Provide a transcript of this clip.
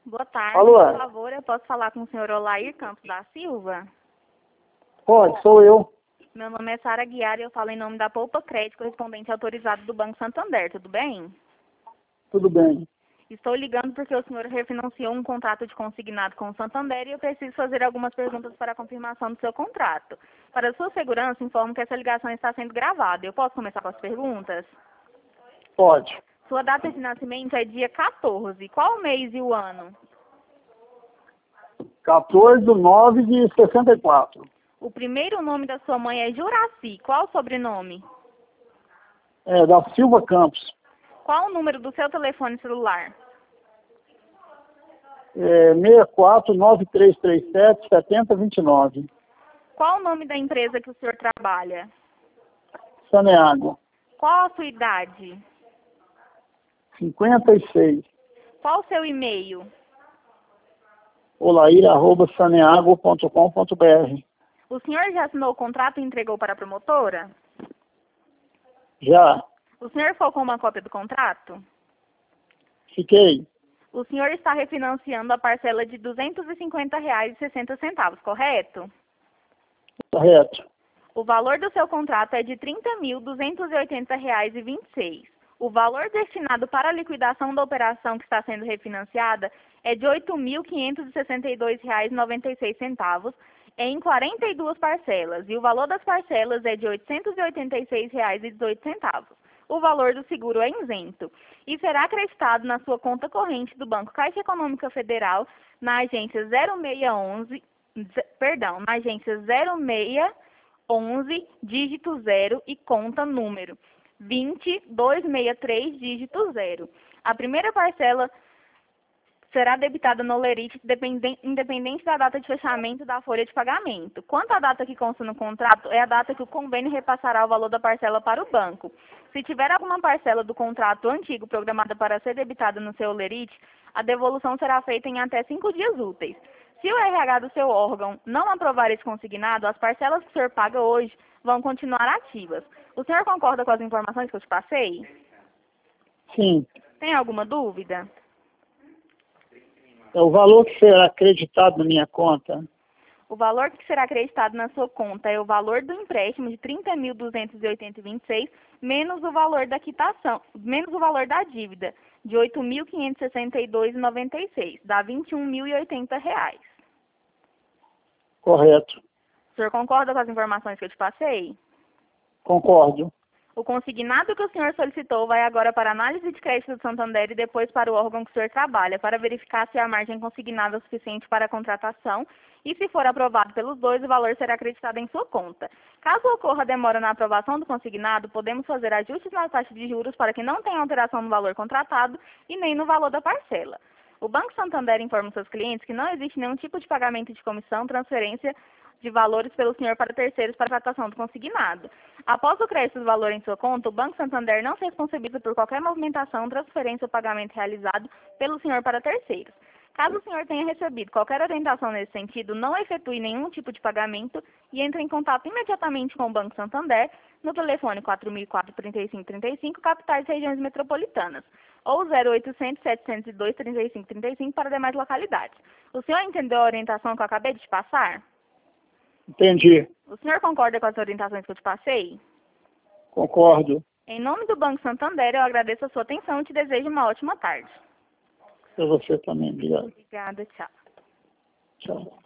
Boa tarde, Alô? por favor, eu posso falar com o senhor Olair Campos da Silva? Pode, sou eu. Meu nome é Sara Guiar e eu falo em nome da Poupa Crédito, correspondente autorizado do Banco Santander, tudo bem? Tudo bem. Estou ligando porque o senhor refinanciou um contrato de consignado com o Santander e eu preciso fazer algumas perguntas para a confirmação do seu contrato. Para sua segurança, informo que essa ligação está sendo gravada. Eu posso começar com as perguntas? Pode. Sua data de nascimento é dia 14. Qual o mês e o ano? 14/9/64. O primeiro nome da sua mãe é Juraci. Qual o sobrenome? É, da Silva Campos. Qual o número do seu telefone celular? 64-9337-7029. Qual o nome da empresa que o senhor trabalha? Saneago. Qual a sua idade? 56. Qual o seu e-mail? olair@saneago.com.br. O senhor já assinou o contrato e entregou para a promotora? Já. O senhor ficou com uma cópia do contrato? Fiquei. O senhor está refinanciando a parcela de R$ 250,60, correto? Correto. O valor do seu contrato é de R$ 30.280,26. O valor destinado para a liquidação da operação que está sendo refinanciada é de R$ 8.562,96 em 42 parcelas. E o valor das parcelas é de R$ 886,18. O valor do seguro é isento e será acreditado na sua conta corrente do Banco Caixa Econômica Federal na agência 0611, dígito 0 e conta número 20263, dígito 0. A primeira parcela será debitada no Lerite, independente da data de fechamento da folha de pagamento. Quanto à data que consta no contrato, é a data que o convênio repassará o valor da parcela para o banco. Se tiver alguma parcela do contrato antigo programada para ser debitada no seu Lerite, a devolução será feita em até 5 dias úteis. Se o RH do seu órgão não aprovar esse consignado, as parcelas que o senhor paga hoje vão continuar ativas. O senhor concorda com as informações que eu te passei? Sim. Tem alguma dúvida? É o valor que será acreditado na minha conta. O valor que será acreditado na sua conta é o valor do empréstimo de R$ 30.280,26, menos o valor da quitação, menos o valor da dívida, de R$ 8.562,96, dá R$ 21.080. Correto. O senhor concorda com as informações que eu te passei? Concordo. O consignado que o senhor solicitou vai agora para a análise de crédito do Santander e depois para o órgão que o senhor trabalha, para verificar se a margem consignada é suficiente para a contratação e, se for aprovado pelos dois, o valor será acreditado em sua conta. Caso ocorra demora na aprovação do consignado, podemos fazer ajustes na taxa de juros para que não tenha alteração no valor contratado e nem no valor da parcela. O Banco Santander informa seus clientes que não existe nenhum tipo de pagamento de comissão, transferência de valores pelo senhor para terceiros para a tratação do consignado. Após o crédito do valor em sua conta, o Banco Santander não se responsabiliza por qualquer movimentação, transferência ou pagamento realizado pelo senhor para terceiros. Caso o senhor tenha recebido qualquer orientação nesse sentido, não efetue nenhum tipo de pagamento e entre em contato imediatamente com o Banco Santander no telefone 4004-3535, capitais e regiões metropolitanas, ou 0800-702-3535 para demais localidades. O senhor entendeu a orientação que eu acabei de te passar? Entendi. O senhor concorda com as orientações que eu te passei? Concordo. Em nome do Banco Santander, eu agradeço a sua atenção e te desejo uma ótima tarde. Para você também. Obrigado. Obrigada, tchau. Tchau.